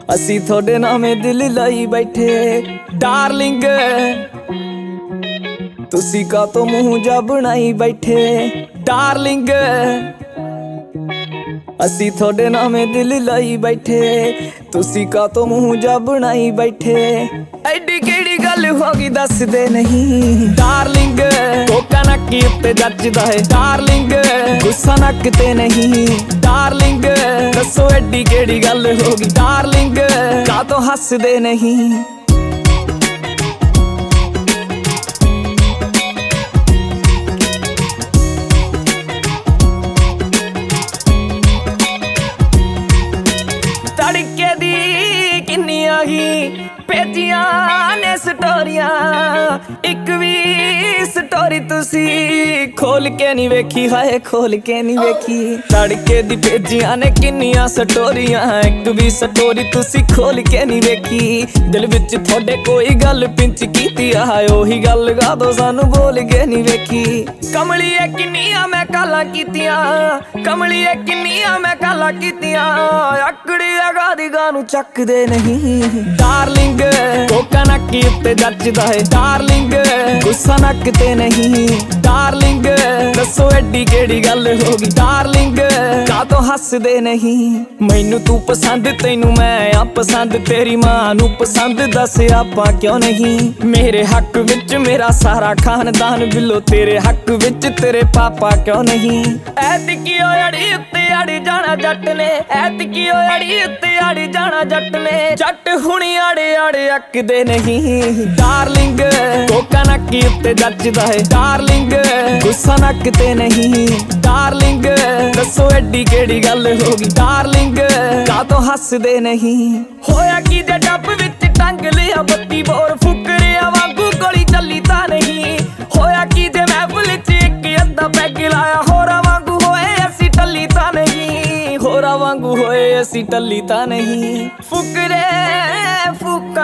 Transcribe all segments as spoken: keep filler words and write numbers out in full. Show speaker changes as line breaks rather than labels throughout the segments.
ਅਸੀਂ ਤੁਹਾਡੇ ਨਾਮੇ दिल लाई बैठे डार्लिंग तुसी का तो मुँह जा बनाई बैठे डार्लिंग ਅਸੀਂ ਤੁਹਾਡੇ ਨਾਮੇ दिल लाई बैठे तुसी का तो मुँह जा बनाई बैठे ਐਡੀ ਕਿਹੜੀ ਗੱਲ ਹੋ ਗਈ ਦੱਸਦੇ ਨਹੀਂ ਡਾਰਲਿੰਗ ਕੋਕਾ ਨੱਕ ਉੱਤੇ ਜੱਜਦਾ ਹੈ ਡਾਰਲਿੰਗ ਗੁੱਸਾ ਨੱਕ ਤੇ ਨਹੀਂ ਡਾਰਲਿੰਗ ਦੱਸੋ ਐਡੀ ਕਿਹੜੀ ਗੱਲ ਹੋ ਗਈ ਡਾਰਲਿੰਗ ਕਾਹਤੋਂ ਹੱਸਦੇ ਨਹੀਂ तड़के दी किन्नियां ही भेजियां ने स्टोरियां एक भी स्टोरी तुसी खोल के नहीं वेखी हाय खोल के नहीं वेखी तड़के दी भेजियां ने किन्नियां स्टोरियां एक भी स्टोरी तुसी खोल के नहीं वेखी दिल विच थोड़े कोई गल पिंच कीती हाय ओही गल गा दो सानू बोल के नहीं वेखी कमलिए किन्नियां मैं काला कीतियां कमलिए किन्नियां मैं काला कीतियां अकड़ी दी गानू चकदे नहीं डार्लिंग कोका नक उत्ते जचदा है डार्लिंग गुस्सा नक ते नहीं डार्लिंग दसो एडी केड़ी गल होगी डार्लिंग काहतों हसदे नहीं मैनू तू पसंद तैनू मैं आ पसंद तेरी मां नू पसंद दस आपां क्यों नहीं मेरे हक विच मेरा सारा खानदान बिलो तेरे हक विच तेरे पापा क्यों नहीं ऐतकी अड़ी उत्ते अड़ी जाना जट ने ऐतकी अड़ी उत्ते आड़ी जाना जट ने जट हुणी आड़े आड़े अकदे नहीं डार्लिंग कोका नक उत्ते जचदा है डार्लिंग गुस्सा नक ते नहीं डार्लिंग दसो एडी केड़ी गल होगी डार्लिंग काहतों हसदे नहीं होया की जे डब विच टंग लिया बत्ती बोर फुकरिया वांगू गोली चली तां नहीं होया की जे महफिल च इक अद्धा पैग लाया होरा वांगू होए असी टल्ली तां नहीं होरा वांगू होए असी टल्ली तां नहीं फुकरे फूका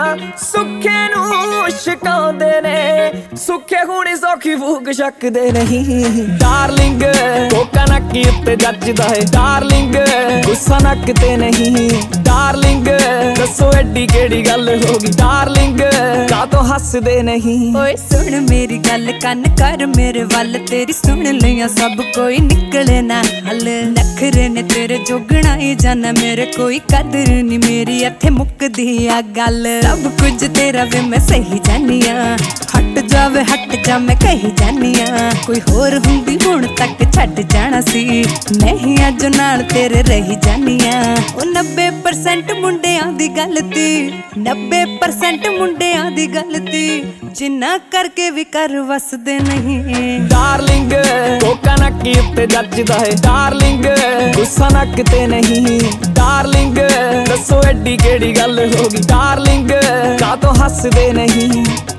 सुखे नू छकाउंदे ने सुखे हुणी सौखी फूक छकदे नहीं डार्लिंग कोका नक उत्ते जचदा है डार्लिंग गुस्सा नक ते नहीं डार्लिंग दसो एडी केड़ी गल होगी डार्लिंग काहतों हसदे नहीं
ओए सुन मेरी गल कन कर मेरे वल तेरी सुन लिया सब कोई निकले ना हल नखरे ने तेरे जोगना ही जाना मेरे कोई कदर नहीं मेरी इत्थे मुकदी आ गल सब कुछ तेरा वे मैं सही जानिया हट जावे हट जा मैं कही जानिया कोई होर हुंदी हुण तक छड्ड जाना सी नहीं अज नाल तेरे रही जानिया ओ नब्बे परसेंट मुंडियां दी गलती नब्बे परसेंट मुंडियां दी गलती जिन्ना करके भी कर वसदे नहीं
डार्लिंग कोका नक उत्ते जचदा है डार्लिंग गुस्सा नक ते नहीं डार्लिंग दसो एडी केड़ी गल होगी डार्लिंग काहतों हसदे नहीं।